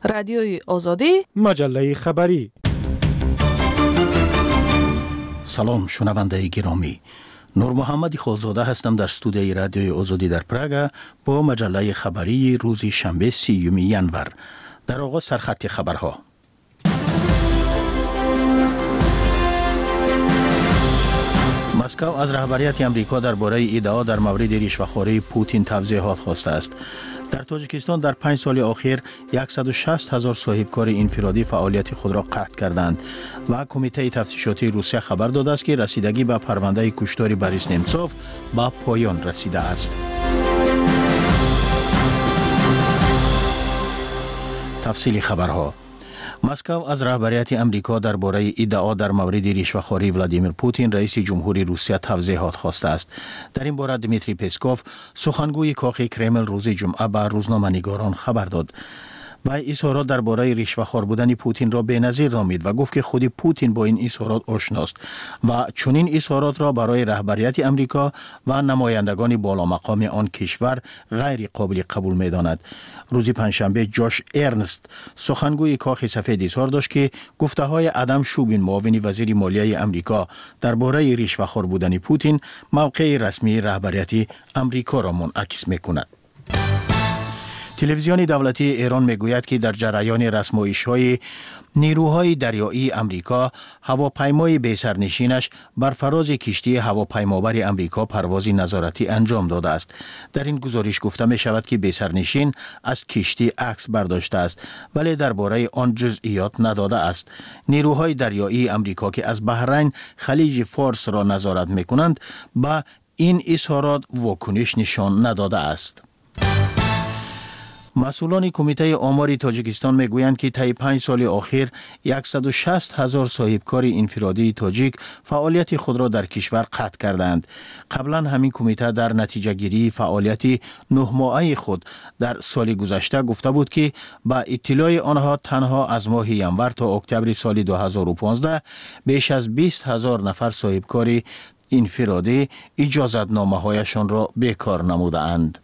رادیوی آزادی، مجله خبری. سلام شنونده گرامی، نور محمد خالزاده هستم در استودیوی رادیوی آزادی در پراگ با مجله خبری روز شنبه 30 ینور. در آغاز سرخط خبرها. مسکو از رهبریت امریکا درباره ادعا در مورد رشوه‌خوری پوتین توضیحات خواسته است. در تاجیکستان در 5 سال اخیر 160,000 صاحبکار انفرادی فعالیت خود را قطع کردند و کمیته تفتیشاتی روسیه خبر داده است که رسیدگی به پرونده کشتار بوریس نمتسوف به پایان رسیده است. تفصیل خبرها. مسکو از رهبریت امریکا درباره ادعا در مورد رشوه‌خوری ولادیمیر پوتین رئیس جمهوری روسیه توضیحات خواسته است. در این باره دمیتری پسکوف سخنگوی کاخ کرمل روز جمعه به روزنامه‌نگاران خبر داد. و اظهارات درباره رشوه‌خوار بودن پوتین را بی‌نظیر نامید و گفت که خود پوتین با این اظهارات آشناست و چنین اظهارات را برای رهبریت امریکا و نمایندگان بالا مقام آن کشور غیر قابل قبول می‌داند. روز پنجشنبه جوش ارنست سخنگوی کاخ سفید اظهار داشت که گفته‌های ادم شوبین معاون وزیر مالیه امریکا درباره رشوه‌خوار بودن پوتین موقع رسمی رهبریت امریکا را منعکس می‌کند. تلویزیون دولتی ایران میگوید که در جریان رسمایش‌های نیروهای دریایی امریکا هواپیمای بی‌سرنشینش بر فراز کشتی هواپیمابر امریکا پرواز نظارتی انجام داده است. در این گزارش گفته می شود که بی‌سرنشین از کشتی عکس برداشته است ولی درباره آن جزئیات نداده است. نیروهای دریایی امریکا که از بحرین خلیج فارس را نظارت می‌کنند با این اظهارات واکنش نشان نداده است. مسئولان کمیته آمار تاجیکستان میگویند که طی 5 سال اخیر 160,000 صاحبکار انفرادی تاجیک فعالیت خود را در کشور قطع کردند. قبلا همین کمیته در نتیجه گیری فعالیت 9 ماهه خود در سال گذشته گفته بود که با اطلاع آنها تنها از ماه ینور تا اکتبر سال 2015 بیش از 20,000 نفر صاحبکار انفرادی اجازت نامه هایشان را بیکار نموده اند.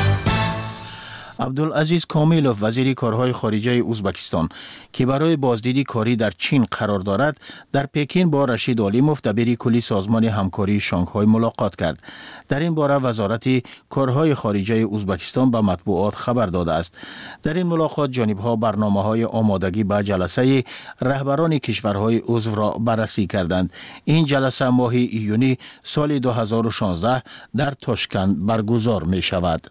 عبدالعزیز کامیلوف وزیر کارهای خارجه ازبکستان که برای بازدیدی کاری در چین قرار دارد در پکین با رشید علیموف دبیر کلی سازمان همکاری شانگهای ملاقات کرد. در این باره وزارت کارهای خارجه ازبکستان به مطبوعات خبر داده است. در این ملاقات جانبها برنامه‌های آمادگی به جلسه رهبران کشورهای عضو را بررسی کردند. این جلسه ماه ایونی سال 2016 در تاشکند برگزار می شود.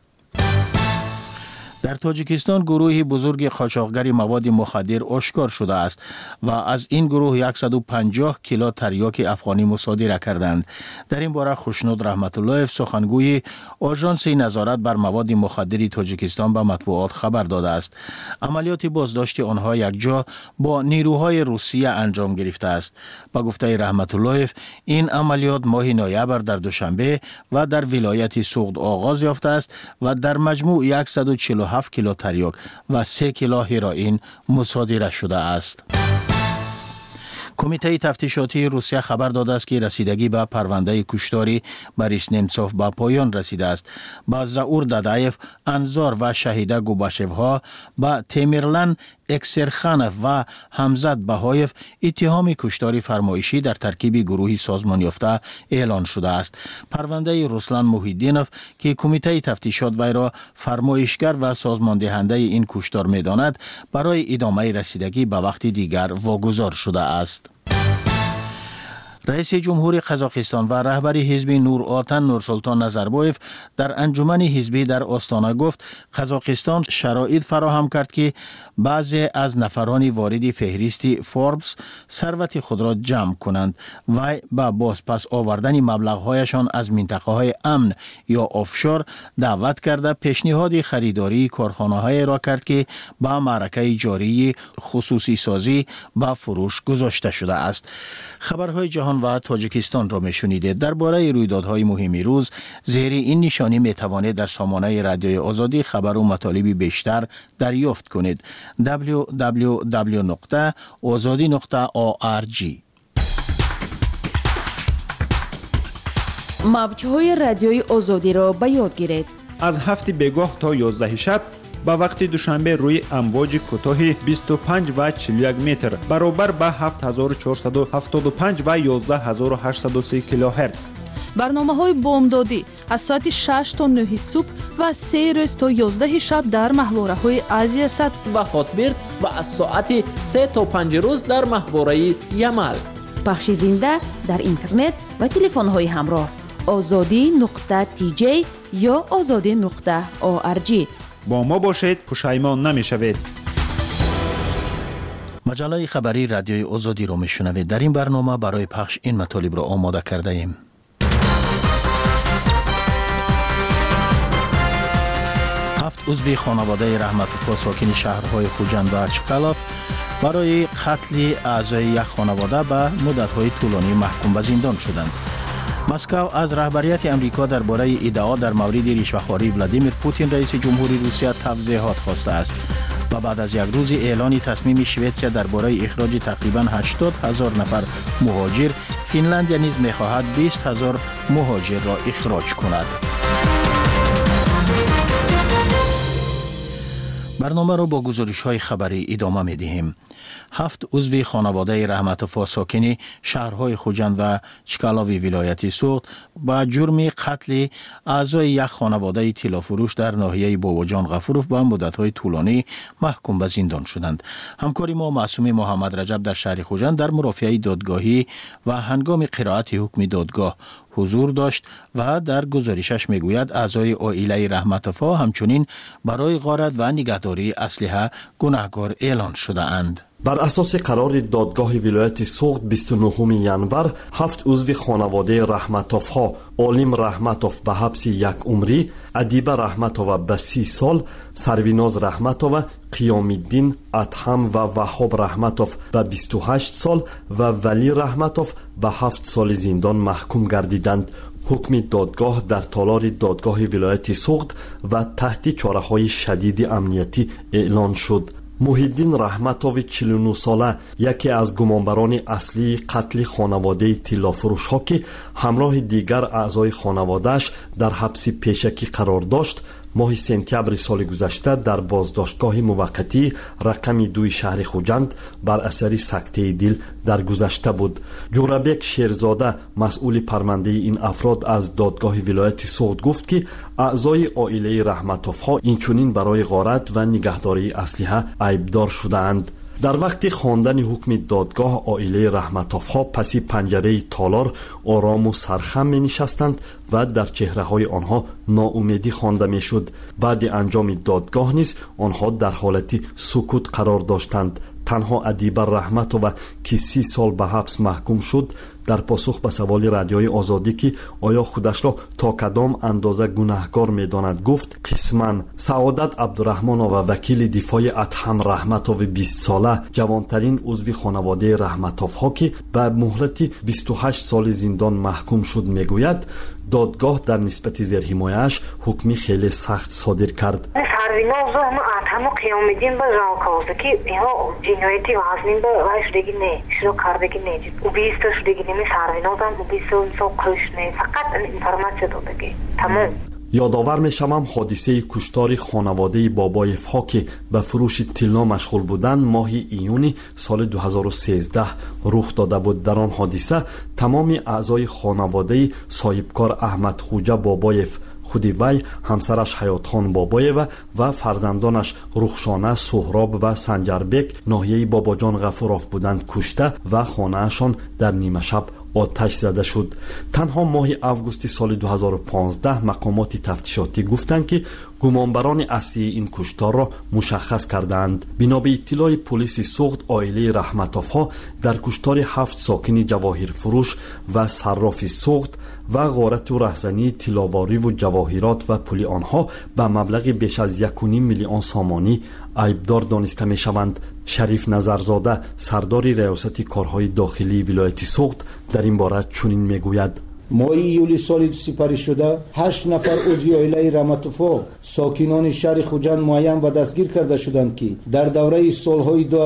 در تاجیکستان گروهی بزرگ قاچاقگر مواد مخدر آشکار شده است و از این گروه 150 کیلو تریاک افغانی مصادره کردند. در این باره خوشنود رحمت اللهیف سخنگوی آژانس نظارت بر مواد مخدر تاجیکستان به مطبوعات خبر داده است. عملیات بازداشت آنها یک جا با نیروهای روسیه انجام گرفته است. با گفته رحمت اللهیف این عملیات ماه نوامبر در دوشنبه و در ولایت سوغد آغاز یافته است و در مجموع 147 کیلو تریاک و 3 کیلو هروئین مصادره شده است. کمیته تفتیشاتی روسیه خبر داده است که رسیدگی به پرونده کشتار بوریس نمتسوف به پایان رسیده است. با زاور دادایف، انزار و شهیده گوباشوها با تیمیرلن اکسرخانف و همزاد بهایف اتهام کشتار فرمایشی در ترکیب گروهی سازمان یافته اعلان شده است. پرونده رسلان محیدینوف که کمیته تفتیشات وی را فرمایشگر و سازمان دهنده این کشتار می‌داند برای ادامه رسیدگی به وقت دیگر واگذار شده است. رئیس جمهوری قزاقستان و رهبر حزب نور آتن نورسلطان نظربایف در انجمن حزبی در آستانه گفت قزاقستان شرایط فراهم کرد که بعضی از نفران وارد فهرست فوربس ثروت خود را جمع کنند و با بازپس آوردن مبلغ‌هایشان از منطقه‌های امن یا آفشور دعوت کرده پیشنهاد خریداری کارخانه‌های را کرد که با معرکه جاری خصوصی سازی با فروش گذاشته شده است. خبرهای جهان و تاجیکستان را میشنیدید. درباره رویدادهای مهم روز زیر این نشانی میتوانید در سامانه رادیوی آزادی خبر و مطالب بیشتر دریافت کنید. www.azadi.org. موج‌های رادیوی آزادی را به یاد گیرید. از 7 بیگاه تا 11 شب با وقت دوشنبه روی امواج کوتاه 25 و 41 متر برابر با 7475 و 11803 کیلوهرتز. برنامه‌های بامدادی از ساعت 6 تا 9 صبح و 3 روز تا 11 شب در محوره‌های آسیا ست و هاتبرد و از ساعت 3 تا 5 روز در محوره یمل. پخش زنده در اینترنت و تلفن‌های همراه azadi.tj یا azadi.org. با ما باشید، پشیمان نمی‌شوید. مجله خبری رادیوی آزادی رو میشنوید. در این برنامه برای پخش این مطالب را آماده کرده ایم. 7 عضو خانواده رحمت‌الله ساکن شهرهای خوجند و چکالاف برای قتل اعضای یک خانواده به مدت‌های طولانی محکوم به زندان شدند. مسکو از رهبریت امریکا درباره ادعا در مورد رشوه‌خواری ولادیمیر پوتین رئیس جمهوری روسیه توضیحات خواسته است و بعد از یک روز اعلان تصمیم شوئدیا درباره اخراج تقریباً 80,000 نفر مهاجر، فنلند نیز می‌خواهد 20,000 مهاجر را اخراج کند. برنامه را با گزارش‌های خبری ادامه می‌دهیم. 7 عضو خانواده رحمت‌الله ساکن شهرهای خوجند و چکالاوی ولایت سوغد با جرم قتل اعضای یک خانواده طلافروش در ناحیه باباجان غفوروف به مدت‌های طولانی محکوم به زندان شدند. همکار ما معصوم محمد رجب در شهر خوجند در مرافعه دادگاهی و هنگام قرائت حکم دادگاه حضور داشت و در گزارشش میگوید اعضای عائله رحمت‌الله همچنین برای غارت و نگهداری اسلحه گناهکار اعلان شده اند. بر اساس قرار دادگاه ولایت سوغد 29 ینور 7 عضو خانواده رحمت‌الله عالم رحمت‌الله به حبس یک عمری، ادیبه رحمت‌الله به 30 سال، سرویناز رحمت‌الله، قیام الدین ادهم و وهاب رحمت‌الله به 28 سال و ولی رحمت‌الله به 7 سال زندان محکوم گردیدند. حکم دادگاه در تالار دادگاه ولایت سوغد و تحت چاره‌های شدید امنیتی اعلان شد. محیدین رحمت‌الله 49 ساله یکی از گمانبران اصلی قتل خانواده طلافروش ها که همراه دیگر اعضای خانوادهش در حبس پیشکی قرار داشت، ماه سپتامبر سال گذشته در بازداشتگاه موقتی رقم 2 شهر خوجند بر اثر سکته دل درگذشته بود. جورابک شیرزاده مسئول پرونده این افراد از دادگاه ولایت سوغد گفت که اعضای عائله رحمت‌الله اینچنین برای غارت و نگهداری اسلحه عیبدار شده‌اند. در وقت خواندن حکم دادگاه عائله رحمت‌الله پس پنجره تالار آرام و سرخم می نشستند و در چهره های آنها ناامیدی خوانده می شد. بعد انجام دادگاه نیز آنها در حالت سکوت قرار داشتند. تنها ادیبه رحمت‌الله که 30 سال به حبس محکوم شد در پاسخ به سوال رادیوی آزادی که آیا خودش را تا کدام اندازه گناهکار می‌داند گفت قسماً. سعادت عبدالرحمن و وکیل دفاع ادهم رحمت‌الله 20 ساله جوانترین عضو خانواده رحمت‌الله که به مهلت 28 سال زندان محکوم شد میگوید دادگاه در نسبت زیرحمایه‌اش حکمی خیلی سخت صادر کرد. سرویناز و ادهم و قیام الدین به جاکاوزه که اینا جنایتی وزنین به وایش دیگه نه شروع کردگی نه و 20 شدگی نمی سرویناز هم و 20 سال کلش نه فقط انفرماسیون دادگی تمام. یادآور میشم حادثه کشتار خانواده بابایف ها که به فروش طلا مشغول بودند ماه ایون سال 2013 رخ داده بود. در آن حادثه تمام اعضای خانواده صاحبکار احمد خوجه بابایف، خودی وی، همسرش حیات خان بابایف و فرزندانش رخشانه، سهراب و سنجربک ناحیه باباجان غفوروف بودند کشته و خانه‌شان در نیمه شب آتش زده شد. تنها ماه اوگوست سال 2015 مقامات تفتیشاتی گفتند که گمانبران اصلی این کشتار را مشخص کردند. بنا به اطلاع پلیس سوغد عائله رحمت‌الله در کشتار 7 ساکن جواهر فروش و صراف سوغد و غارت و رهزنی طلاواری و جواهرات و پول آنها به مبلغ بیش از 1.5 میلیون سامانی عیبدار دانسته می شوند. شریف نظرزاده سردار ریاست کارهای داخلی ولایت سوغد در این باره چنین میگوید: ماه ایولی سال سپری شده 8 نفر عضو عائله رحمتوفا ساکنان شهر خوجند معین و دستگیر کرده شدند که در دوره سالهای 2005-2015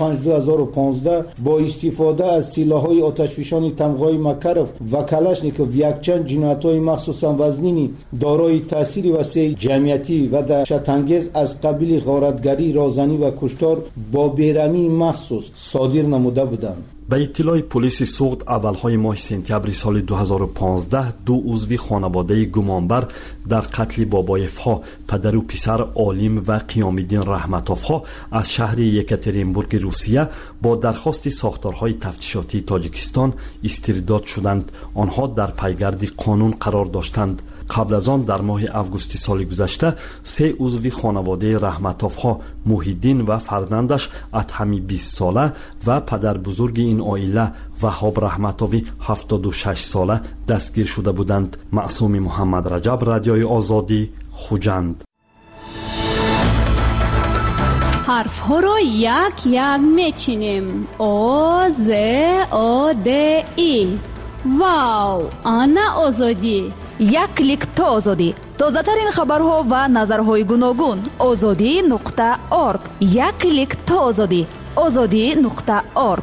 با استفاده از سلاح‌های آتشفشانی تمغه‌های مکرف و کلاشنیکوف یکچند جنایت‌های مخصوصا وزنی دارای تاثیر وسیع جمعیتی و دهشت‌انگیز از قبیل غارتگری، رازنی و کشتار با بیرحمی مخصوص صادر نموده بودند. به اطلاع پلیس سوخت اولهای ماه سپتامبر سال 2015 دو عضو خانواده گمانبر در قتل بابایف‌ها پدر و پسر عالم و قیام‌الدین رحمتوف‌ها از شهر یکاترینبورگ روسیه با درخواست ساختارهای تفتیشاتی تاجیکستان استرداد شدند. آنها در پیگرد قانون قرار داشتند. قبل از آن در ماه اوگوست سال گذشته 3 عضو خانواده رحمتوف‌ها محیدین و فرزندش ادهم 20 ساله و پدر بزرگ این عائله وهاب رحمتوی 76 ساله دستگیر شده بودند. معصوم محمد رجب، رادیوی آزادی، خوجند. حرف ها را یک یک میچینیم. آ ز آ د ای. واو، آنا آزادی. یک کلیک تا آزادی. تازه‌ترین خبرها و نظرهای گوناگون. azadi.org. یک کلیک تا آزادی. azadi.org.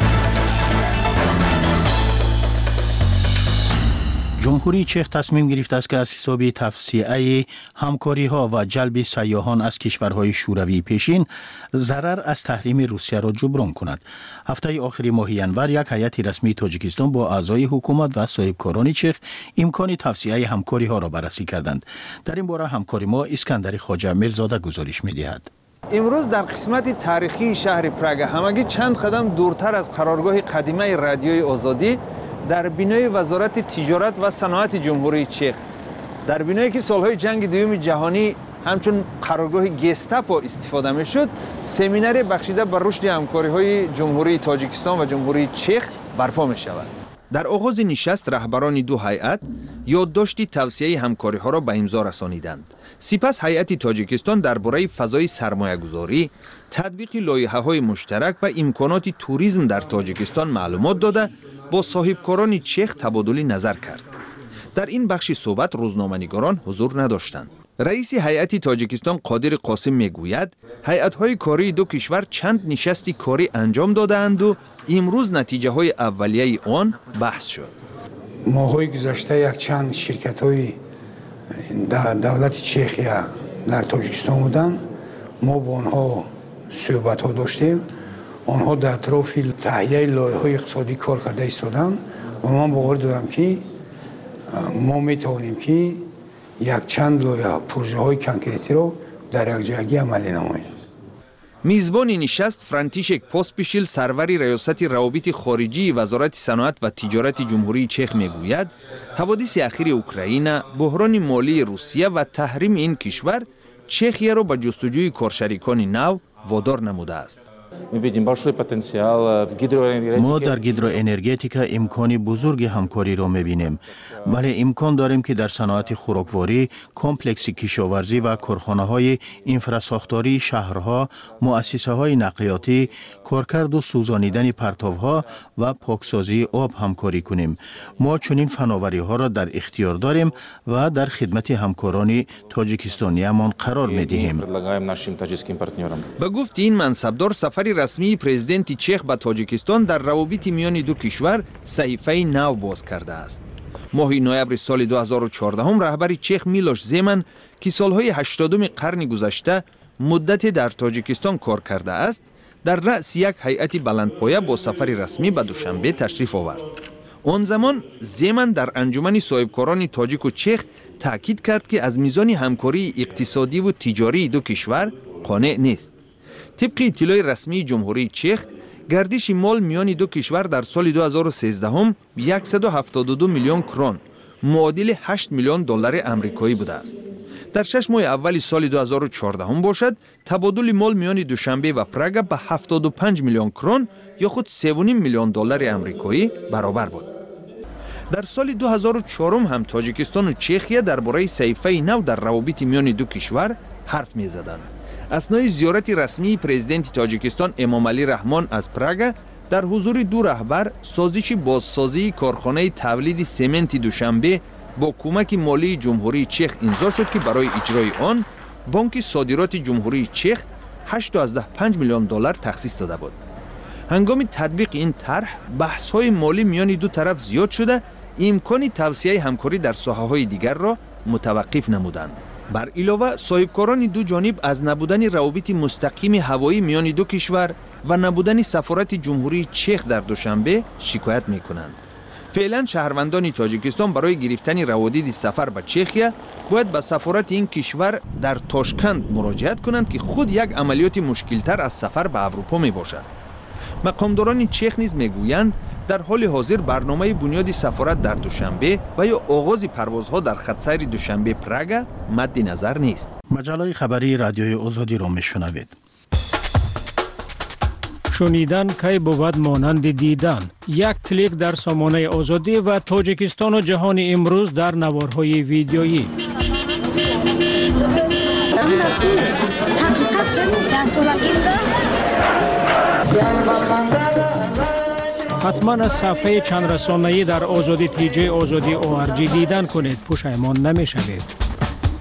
جمهوری چک تصمیم گرفته است که از حساب توسعه همکاری‌ها و جلب سیاحان از کشورهای شوروی پیشین ضرر از تحریم روسیه را جبران کند. هفته آخر ماه ینور یک هیئت رسمی تاجیکستان با اعضای حکومت و صاحبکاران چک امکان توسعه همکاری‌ها را بررسی کردند. در این باره همکار ما اسکندر خواجه میرزاده گزارش می‌دهد. امروز در قسمت تاریخی شهر پراگ همگی چند قدم دورتر از قرارگاه قدیمی رادیوی آزادی در بینای وزارت تجارت و صنعت جمهوری چک، در بینایی که سالهای جنگ دوم جهانی همچون قرارگاه گستاپو استفاده میشد، سمینار بخشیده بر رشد همکاری‌های جمهوری تاجیکستان و جمهوری چک برپا می شود. در آغاز نشست رهبران دو هیئت یادداشت توسعه همکاری‌ها را به امضا رسانیدند. سپس هیئت تاجیکستان درباره فضای سرمایه‌گذاری، تطبیق لایحه‌های مشترک و امکانات توریسم در تاجیکستان معلومات داده با صاحبکاران چک تبادل نظر کرد. در این بخش صحبت روزنامه‌نگاران حضور نداشتند. رئیس هیئت تاجیکستان قادر قاسم میگوید هیئت‌های کاری دو کشور چند نشست کاری انجام دادند و امروز نتیجه های اولیه آن بحث شد. ماهای گذشته یک چند شرکت‌های دولت چخیا در تاجیکستان بودند. ما با آنها صحبت‌ها داشتیم. آنها در اطراف تهیه لایحه‌های اقتصادی کار کرده ایستادند و من باور دارم که ما میتوانیم که یک چند لایحه پروژه‌های کنکریتی را در یک جایگی عملی نماییم. میزبان نشست فرانتیشک پوسپیشیل سرور ریاست روابط خارجی وزارت صنعت و تجارت جمهوری چک میگوید حوادث اخیر اوکراین، بحران مالی روسیه و تحریم این کشور چخیه را به جستجوی کارشریکان نو وادار نموده است. ما در گیدروانرژتیکا امکان بزرگ همکاری را می‌بینیم. ولی امکان داریم که در صنعت خوراکواری، کمپلکس کشاورزی و کارخانه‌های انفراساختاری شهرها، مؤسسه‌های نقلیاتی، کارکرد و سوزانیدن پرتوها و پاکسازی آب همکاری کنیم. ما چنین فناوری‌ها را در اختیار داریم و در خدمت همکاران تاجیکستانیمان قرار می‌دهیم. به گفته این منصبدار سفر رسمی پرزیدنت چک به تاجیکستان در روابط میان دو کشور صحیفه نو باز کرده است. ماه نوامبر سال 2014 رهبر چک میلوش زمن که سالهای 80 قرن گذشته مدت در تاجیکستان کار کرده است، در رأس یک هیئت بلندپایه با سفر رسمی به دوشنبه تشریف آورد. آن زمان زمن در انجمن صاحبکاران تاجیک و چک تاکید کرد که از میزان همکاری اقتصادی و تجاری دو کشور قانع نیست. طبق اطلاع رسمی جمهوری چک، گردش مال میان دو کشور در سال 2013 172 میلیون کرون معادل 8 میلیون دلار آمریکایی بوده است. در 6 ماه اول سال 2014 باشد تبادل مال میان دوشنبه و پراگ به 75 میلیون کرون یا خود 3.5 میلیون دلار آمریکایی برابر بود. در سال 2004 هم تاجیکستان و چخیه درباره صحیفه نو در روابط میان دو کشور حرف می‌زدند. اثنای زیارت رسمی پرزیدنت تاجیکستان امام علی رحمان از پراگ، در حضور دو رهبر سازش بازسازی کارخانه تولید سمنت دوشنبه با کمک مالی جمهوری چخ امضا شد که برای اجرای آن بانک صادرات جمهوری چخ 8.5 میلیون دلار تخصیص داده بود. هنگام تطبیق این طرح بحث‌های مالی میان دو طرف زیاد شده، امکان توسعه همکاری در ساحه‌های دیگر را متوقف نمودند. بر علاوه صاحبکاران دو جانب از نبودن روابط مستقیم هوایی میان دو کشور و نبودن سفارت جمهوری چخ در دوشنبه شکایت میکنند. فعلا شهروندان تاجیکستان برای گرفتن روادید سفر به چخیا باید به سفارت این کشور در تاشکند مراجعت کنند که خود یک عملیات مشکلتر از سفر به اروپا می باشد. مقامداران چخ نیز میگویند در حال حاضر برنامه بنیاد سفارت در دوشنبه و یا آغاز پروازها در خط سیر دوشنبه پراگ مد نظر نیست. مجله خبری رادیوی آزادی را میشنوید. شنیدن کی بود مانند دیدن. یک کلیک در سامانه آزادی و تاجیکستان و جهان امروز در نوارهای ویدیویی. حتما از صفحه چند رسانه‌ای در آزادی تیجی آزادی ORG دیدن کنید، پشیمان نمی‌شوید.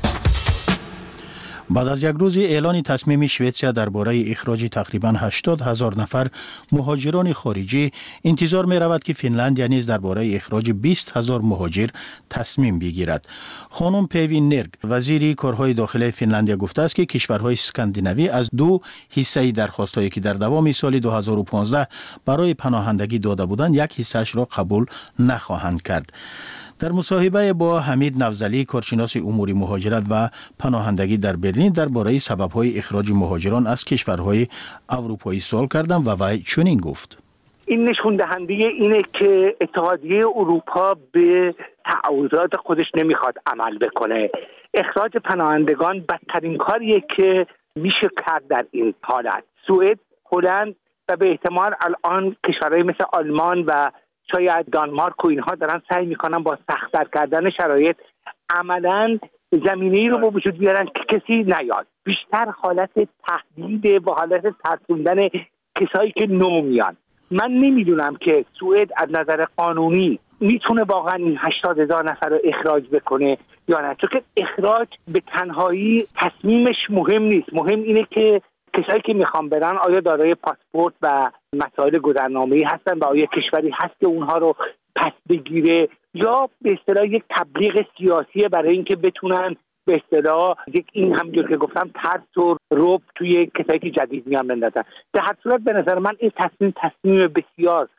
بعد از یک روز اعلان تصمیم شویتسیا درباره اخراج تقریباً 80,000 نفر مهاجران خارجی، انتظار می رود که فنلاندیا نیز درباره اخراج 20,000 مهاجر تصمیم بگیرد. خانم پیوین نرگ، وزیر کارهای داخلی فنلاندیا، گفته است که کشورهای اسکاندیناوی از دو حصه درخواستایی که در دوام سال 2015 برای پناهندگی داده بودند، یک حصه‌اش را قبول نخواهند کرد. در مصاحبه با حمید نوزلی، کارشناس امور مهاجرت و پناهندگی در برلین، درباره سبب‌های اخراج مهاجران از کشورهای اروپایی سوال کردم و وی چنین گفت: این نشون دهنده اینه که اتحادیه اروپا به تعهدات خودش نمیخواد عمل بکنه. اخراج پناهندگان بدترین کاریه که میشه کرد در این حالت. سوئد، هلند و به احتمال الان کشورهای مثل آلمان و شاید دانمارک و اینها دارن سعی میکنن با سخت‌تر کردن شرایط عملاً زمینه‌ای رو به وجود بیارن که کسی نیاد. بیشتر حالت تهدید و حالت ترسوندن کسایی که نو میان. من نمیدونم که سوئد از نظر قانونی میتونه واقعا این 80,000 نفر رو اخراج بکنه یا نه، چون که اخراج به تنهایی تصمیمش مهم نیست. مهم اینه که کسایی که میخوان برن آیا دارای پاسپورت و مسائل گذرنامه‌ای هستن و آیا کشوری هست که اونها رو پس بگیره، یا به اصطلاح یک تبلیغ سیاسیه برای اینکه بتونن به اصطلاح این همونجور که گفتم ترس و رعب توی کسایی که جدید میان بندازن. در هر صورت به نظر من این تصمیم بسیار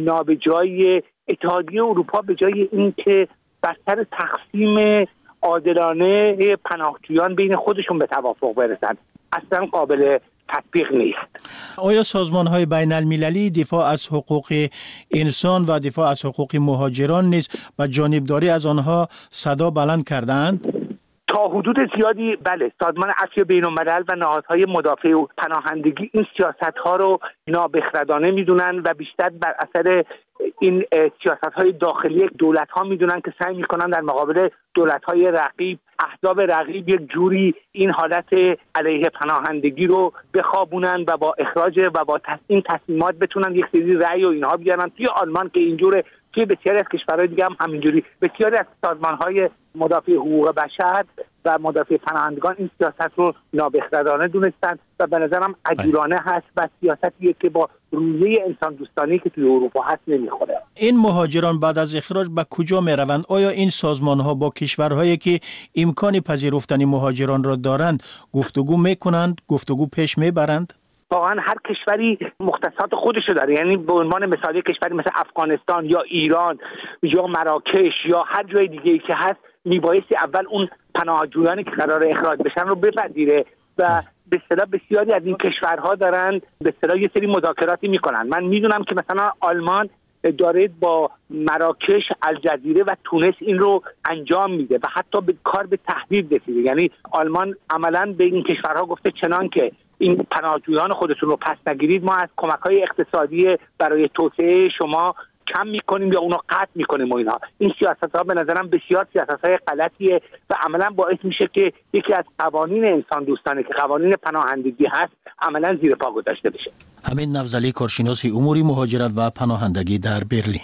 نابجای اتحادیه اروپا به جای اینکه بر سر تقسیم عادلانه پناهجویان بین خودشون به توافق برسن اصلا قابل تطبیق نیست. آیا سازمان‌های بین المللی دفاع از حقوق انسان و دفاع از حقوق مهاجران نیز و جانبداری از آنها صدا بلند کردند؟ تا حدود زیادی بله. سازمان عفو بین‌الملل و نهادهای مدافع پناهندگی این سیاست‌ها رو نابخردانه می‌دونن و بیشتر بر اثر این سیاست‌های داخلی دولت‌ها می‌دونن که سعی می‌کنن در مقابل دولت‌های رقیب، احزاب رقیب، یک جوری این حالت علیه پناهندگی رو بخوابونن و با اخراج و با این تصمیمات بتونن یک سری رأی و اینها بیارن. توی آلمان که اینجوره، توی بسیاری از کشورهای دیگه هم همینجوری. بسیاری از سازمان‌های مدافع حقوق بشر و مدافع پناهندگان این سیاست رو نابخردانه دونستن و به نظرم عجولانه هست و سیاستیه که با رویه انسان دوستانه که توی اروپا هست نمیخوره. این مهاجران بعد از اخراج به کجا می روند؟ آیا این سازمان ها با کشورهایی که امکان پذیرفتن مهاجران را دارند گفتگو میکنند، گفتگو پیش میبرند؟ واقعا هر کشوری مختصات خودشو داره. یعنی به عنوان مثال کشوری مثل افغانستان یا ایران یا مراکش یا هر جای دیگه‌ای که هست میبایستی اول اون پناهجویانی که قرار اخراج بشن رو بپذیره و به اصطلاح بسیاری از این کشورها دارن به اصطلاح یه سری مذاکراتی میکنن. من میدونم که مثلا آلمان داره با مراکش، الجزیره و تونس این رو انجام میده و حتی به کار به تهدید رسیده. یعنی آلمان عملاً به این کشورها گفته چنان که این پناهجویان خودتون رو پس نگیرید، ما از کمک‌های اقتصادی برای توسعه شما کم میکنیم یا اونو قطع میکنیم و اینها. این سیاست‌ها به نظرم بسیار سیاست‌های غلطیه و عملا باعث میشه که یکی از قوانین انسان دوستانه که قوانین پناهندگی هست عملا زیر پا گذاشته بشه. همین نفضلی، کارشناس امور مهاجرت و پناهندگی در برلین.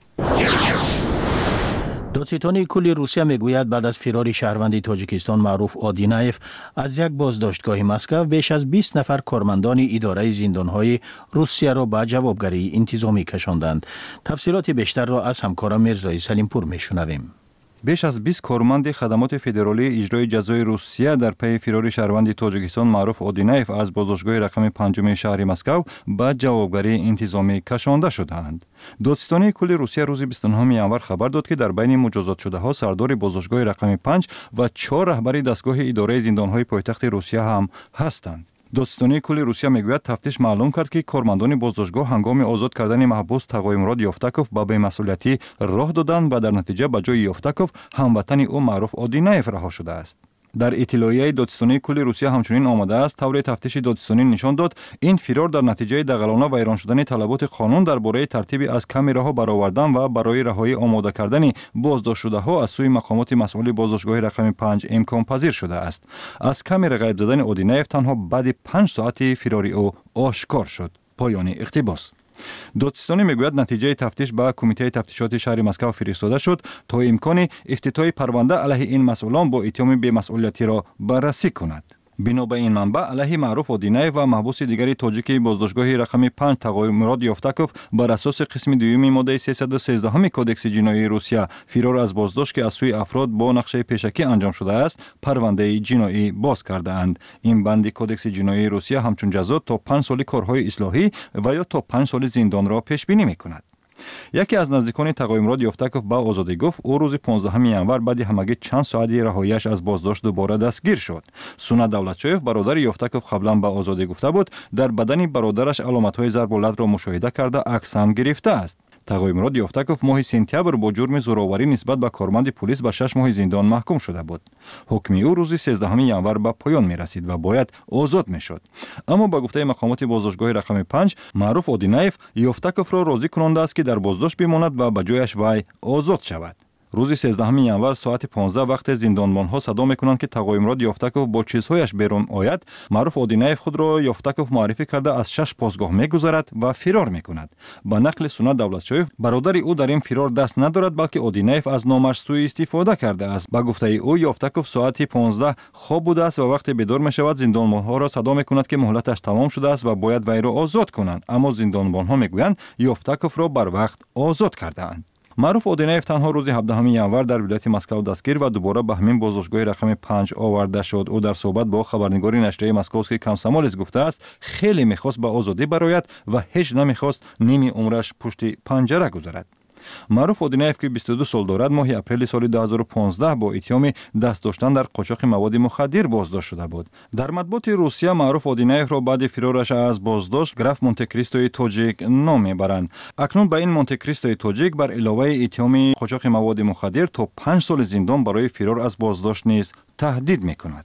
دادستان کل روسیه میگوید بعد از فرار شهروند تاجیکستان معروف آدینایف از یک بازداشتگاه مسکو بیش از 20 نفر کارمندان اداره زندانهای روسیه را به جوابگری انتظامی کشاندند. تفصیلات بیشتر را از همکارم میرزای سلیمپور میشنویم. بیش از 20 کارمند خدمات فدرالی اجرای جزای روسیه در پی فرار شهروند تاجیکستان معروف آدینایف از بازداشتگاه رقم 5 شهر مسکو به جوابگری انتظامی کشانده شدند. دادستان کل روسیه روز 29 январ خبر داد که در بین مجازات شده ها سردار بازداشتگاه رقم 5 و 4 رهبر دستگاه اداره زندانهای پایتخت روسیه هم هستند. دادستانی کل روسیه میگوید تفتیش معلوم کرد که کارمندان بازداشتگاه هنگام آزاد کردن محبوس تقایمراد یافتکوف به بی‌مسئولیتی راه دادند و در نتیجه به جای یافتکوف هموطن او معروف آدینایف رها شده است. در اطلاعیه دادستانی کل روسیه همچنین آمده است طور تفتیش دادستانی نشان داد این فرار در نتیجه دغلانه و ایران شدن طلبات قانون درباره ترتیب از کامراها برآوردن و برای رهایی آماده کردن بازداشت شده ها از سوی مقامات مسئول بازداشتگاه رقم 5 امکان پذیر شده است. از کامرا غیب زدن آدینایف تنها بعد 5 ساعت فرار او آشکار شد. پایان اقتباس. دادستانی میگوید نتیجه تفتیش به کمیته تفتیشات شهر مسکو فرستاده شد تا امکان افتتاح پرونده علیه این مسئولان با اتهام بی‌مسئولیتی را بررسی کند. بنا به این منبع علیه معروف آدینایف و محبوس دیگری تاجیک بازداشتگاه رقم 5 تقایمراد یافتکوف بر اساس قسم دوم ماده 313 کودکس جنایی روسیه فرار از بازداشت که از سوی افراد با نقشه پیشکی انجام شده است پرونده جنایی باز کرده اند. این بند کودکس جنایی روسیه همچون جزا تا 5 سال کارهای اصلاحی و یا تا 5 سال زندان را پیش بینی می‌کند. یکی از نزدیکان تقایمراد یافتکوف به آزادی گفت او روز 15 январ بعد همگی چند ساعتی رهاییش از بازداشت دوباره دستگیر شد. سونا دولتشویف برادر یافتکوف قبلا به آزادی گفته بود در بدن برادرش علامت‌های ضرب العضل را مشاهده کرده عکس هم گرفته است. تقایمراد یافتکوف ماه سپتامبر با جرم زورآوری نسبت به کارمند پلیس به 6 ماه زندان محکوم شده بود. حکم او روز 13 январ به پایان می رسید و باید آزاد می شد. اما با گفته مقامات بازداشتگاه رقم 5 معروف آدینایف یافتکوف را راضی کننده است که در بازداشت بماند و به جایش وی آزاد شود. روز 13 январ ساعت 15 وقت زندانبانها صدا میکنند که تقایمراد یافتکوف با چیزهایش بیرون آید. معروف آدینایف خود را یافتکوف معرفی کرده از 6 پاسگاه میگذرد و فرار میکند. با نقل سونا دولتشویف برادر او در این فرار دست ندارد بلکه آدینایف از نامش سوء استفاده کرده است. با گفته او یافتکوف ساعت 15 خواب بوده است و وقتی بیدار میشود زندانبانها را صدا میکند که مهلتش تمام شده است و باید وی را آزاد کنند. اما زندانبانها میگویند یافتکوف را بر وقت آزاد کردند. معروف آدینایف تنها روز 17 январ در ولایت مسکو دستگیر و دوباره به همین بازداشتگاه رقم 5 آورده شد. او در صحبت با خبرنگار نشریه مسکووسکی کامسomolets گفته است خیلی میخواست به آزادی برآید و هیچ نمیخواست نیمی عمرش پشت پنجره گذرد. معروف آدینایف که 22 سال دارد ماه اپریل سال 2015 با اتهام دست داشتن در قاچاق مواد مخدر بازداشت شده بود. در مطبوعات روسیه معروف آدینایف را بعد فرارش از بازداشت گراف مونتکریستوی تاجیک نام میبرند. اکنون به این مونتکریستوی تاجیک بر علاوه اتهام قاچاق مواد مخدر تا 5 سال زندان برای فرار از بازداشت نیز تهدید میکند.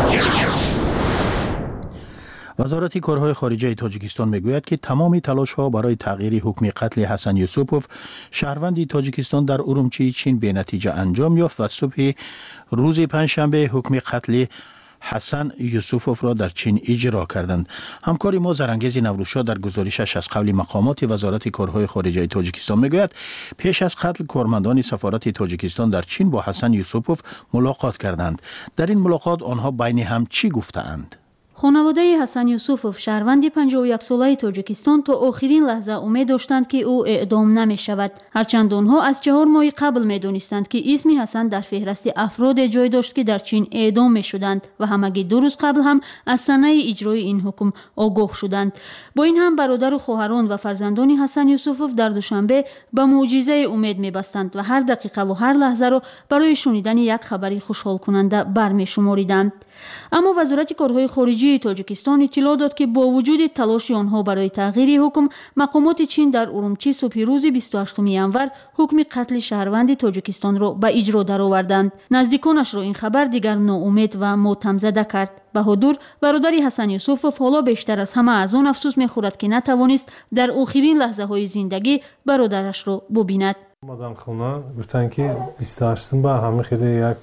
وزارت کارهای خارجه تاجیکستان میگوید که تمام تلاش‌ها برای تغییر حکم قتل حسن یوسوپوف شهروند تاجیکستان در ارومچی چین به نتیجه انجام یافت و صبح روز پنجشنبه حکم قتل حسن یوسوپوف را در چین اجرا کردند. همکار ما زرانگیز نوروزشاه در گزارشش از قبل مقامات وزارت کارهای خارجه تاجیکستان میگوید پیش از قتل کارمندان سفارت تاجیکستان در چین با حسن یوسوپوف ملاقات کردند. در این ملاقات آنها بین هم چی گفتند؟ خانواده حسن یوسوپوف شهروند 51 ساله تاجیکستان تا آخرین لحظه امید داشتند که او اعدام نمی شود. هرچند آنها از 4 ماه قبل می دانستند که اسم حسن در فهرست افراد جای داشت که در چین اعدام می شدند و همگی 2 روز قبل هم از صحنه اجرای این حکم آگاه شدند. با این هم برادر و خواهران و فرزندان حسن یوسوپوف در دوشنبه به معجزه امید می بستند و هر دقیقه و هر لحظه را برای شنیدن یک خبری خوشحال کننده برمی شماریدند. اما وزارت کارهای خارجه تاجیکستان اطلاع داد که با وجود تلاش آنها برای تغییر حکم، مقامات چین در ارومچی صبح روز 28 ژانویه حکم قتل شهروند تاجیکستان را به اجرا درآوردند. نزدیکانش را این خبر دیگر ناامید و ماتم‌زده کرد. بهادر برادر حسن یوسفوف حالا بیشتر از همه از آن افسوس می‌خورد که نتوانست در آخرین لحظه‌های زندگی برادرش را ببیند. اومدم خونه گفتن که 28 با همه خیلی یک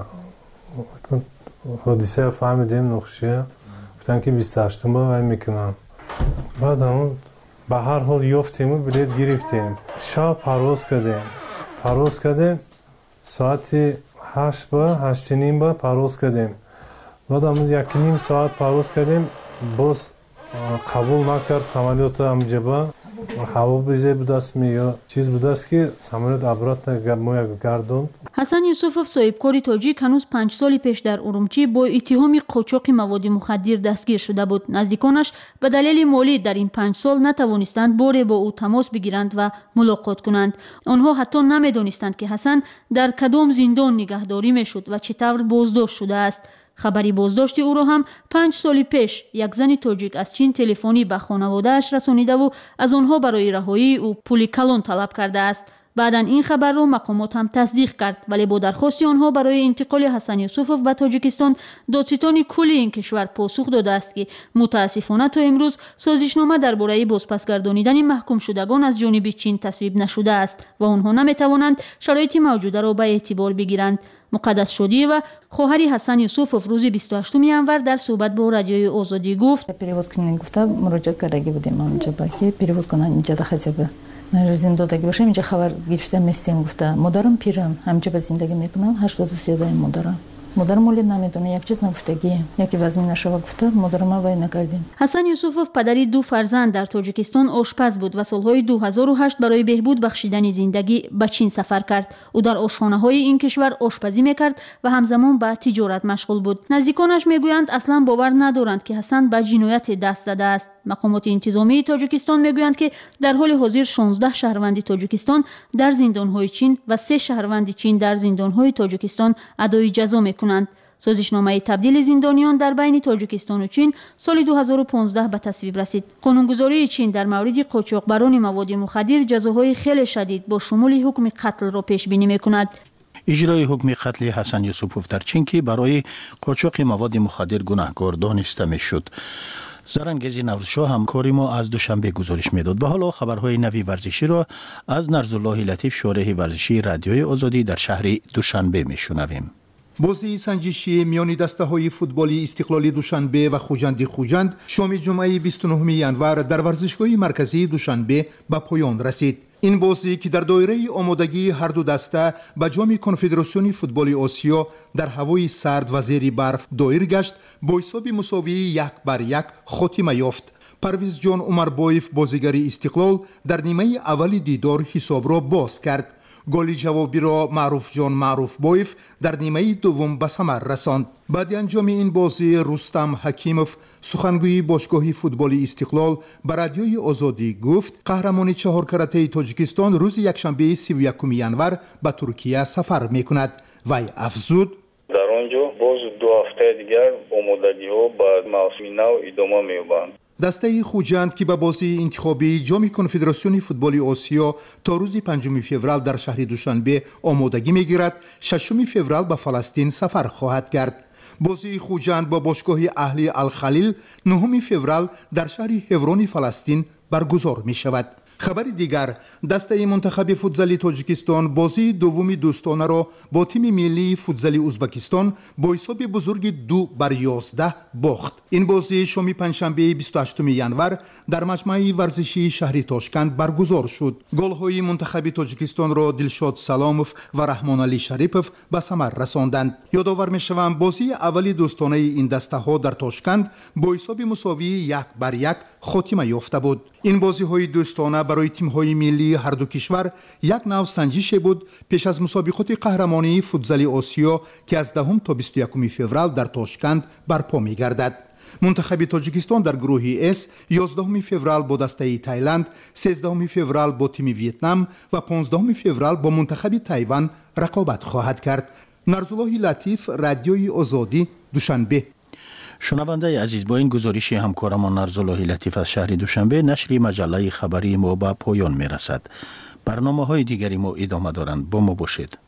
حادثه فهمیدیم نقشه، گفتن که 28 با وای میکنن. بعد همون به هر حال یافتیم و بلیط گرفتیم. شب پرواز کردیم ساعت 8 با 8:30 با پرواز کردیم. بعد همون 1.5 ساعت پرواز کردیم، باز قبول نکرد سامالیوت همجا با هوا بیزه بود است یا چیز بود است که سامالیوت عبرت مویا گردوند. حسن یوسفوف صاحبکار تاجیک هنوز 5 سال پیش در ارومچی با اتهام قاچاق مواد مخدر دستگیر شده بود. نزدیکانش به دلیل مالی در این 5 سال نتوانستند بار با او تماس بگیرند و ملاقات کنند. آنها حتی نمیدانستند که حسن در کدام زندان نگهداری میشد و چطور بازداشت شده است. خبری بازداشت او را هم 5 سال پیش یک زن تاجیک از چین تلفنی به خانواده‌اش رسانیده و از آنها برای رهایی او پول کلان طلب کرده است. بعداً این خبر را مقامات هم تصدیق کرد، ولی با درخواست آنها برای انتقال حسن یوسفوف به تاجیکستان، دادستان کل این کشور پاسخ داده است که متاسفانه تا امروز سازشنامه درباره بازپسگردانیدن محکوم شدگان از جانب چین تصویب نشده است و آنها نمیتوانند شرایط موجوده را به اعتبار بگیرند. مقدس شدی و خواهر حسن یوسفوف روز 28 ژانویه در صحبت با رادیوی آزادی گفت: перевод کنن گفته مراجعه کردگی بودیم اونجا با که перевод کنن اینجا در خزیبه زندگی باشم اینجا خبر گرفتم مستیم گفته مادرم پیرم همینجا به زندگی میکنن 83 دایم مادرم مولی نمیدونه یک چیز نگفتگی یکی وزمین نشوا گفته مادرم ما وای نکردیم. حسن یوسفوف پدری 2 فرزند در تاجیکستان آشپز بود و سالهای 2008 برای بهبود بخشیدن زندگی به چین سفر کرد. او در آشخانه‌های این کشور آشپزی میکرد و همزمان به تجارت مشغول بود. نزدیکانش میگویند اصلا باور ندارند که حسن به جنایت دست زده است. مقامات انتظامی تاجیکستان میگویند که در حال حاضر 16 شهروند تاجیکستان در زندان‌های چین و 3 شهروند چین در زندان‌های تاجیکستان ادای جزا میکنند. سازشنامه تبدیل زندانیان در بین تاجیکستان و چین سال 2015 به تصویب رسید. قانونگذاری چین در مورد قاچاقبران مواد مخدر جزاهای خیلی شدید با شمول حکم قتل را پیش بینی میکند. اجرای حکم قتل حسن یوسفوف در چین که برای قاچاق مواد مخدر گناهکار دانسته میشد. زرنگیزی نوروزشاه همکاری ما از دوشنبه گزارش میداد و حالا خبرهای نوی ورزشی را از نرزالله لطیف شارح ورزشی رادیوی آزادی در شهر دوشنبه میشنویم. بازی سنجشی میان دسته‌های فوتبالی استقلالی دوشنبه و خوجند شام جمعه 29 ژانویه در ورزشگاه مرکزی دوشنبه به پایان رسید. این بازی که در دایره آمادگی هر دو دسته به جام کنفدراسیون فوتبال آسیا در هوای سرد و زیر برف دایر گشت با حساب مساوی 1-1 خاتمه یافت. پرویز جان عمربایف بازیگر استقلال در نیمه اول دیدار حساب را باز کرد. گل جوابی را معروف جان معروف بایف در نیمه دوم به ثمر رساند. بعد انجام این بازی رستم حکیموف سخنگوی باشگاه فوتبال استقلال به رادیوی آزادی گفت قهرمان 4 کرته تاجیکستان روز یکشنبه 31 ژانویه به ترکیه سفر میکند. وی افزود: در آنجا باز 2 هفته دیگر آمادگی‌ها به موسم نو ادامه می‌یابند. دسته خوجند که به بازی انتخابی جام کنفدراسیون فوتبال آسیا تا روز 5 فوریه در شهر دوشنبه آمادگی میگیرد. 6 فوریه به فلسطین سفر خواهد کرد. بازی خوجند با باشگاه اهلی الخلیل 9 فوریه در شهر هورون فلسطین برگزار می شود. خبر دیگر، دسته منتخب فوتزالی تاجیکستان بازی دومی دوستانه را با تیم ملی فوتزالی ازبکستان با حساب بزرگ 2-11 باخت. این بازی شام پنجشنبه 28 ژانویه در مجمع ورزشی شهر تاشکند برگزار شد. گل‌های منتخب تاجیکستان را دلشاد سلاموف و رحمان علی شریپوف به ثمر رساندند. یادآور می‌شوم بازی اولی دوستانه این دسته‌ها در تاشکند با حساب مساوی 1-1 خاتمه یافته بود. این بازی‌های دوستانه برای تیم‌های ملی هر دو کشور یک نوع سنجش بود پیش از مسابقات قهرمانی فوتزال آسیا که از 10 تا 21 فوریه در تاشکند برپا می‌گردد. منتخب تاجیکستان در گروه اس 11 فوریه با دسته تایلند، 13 فوریه با تیم ویتنام و 15 فوریه با منتخب تایوان رقابت خواهد کرد. نرزالله لطیف، رادیوی آزادی، دوشنبه. شنونده عزیز، با این گزارش همکارمان نرزالله لطیف از شهر دوشنبه نشر مجله خبری ما به پایان می رسد. برنامه های دیگری ما ادامه دارند. با ما باشید.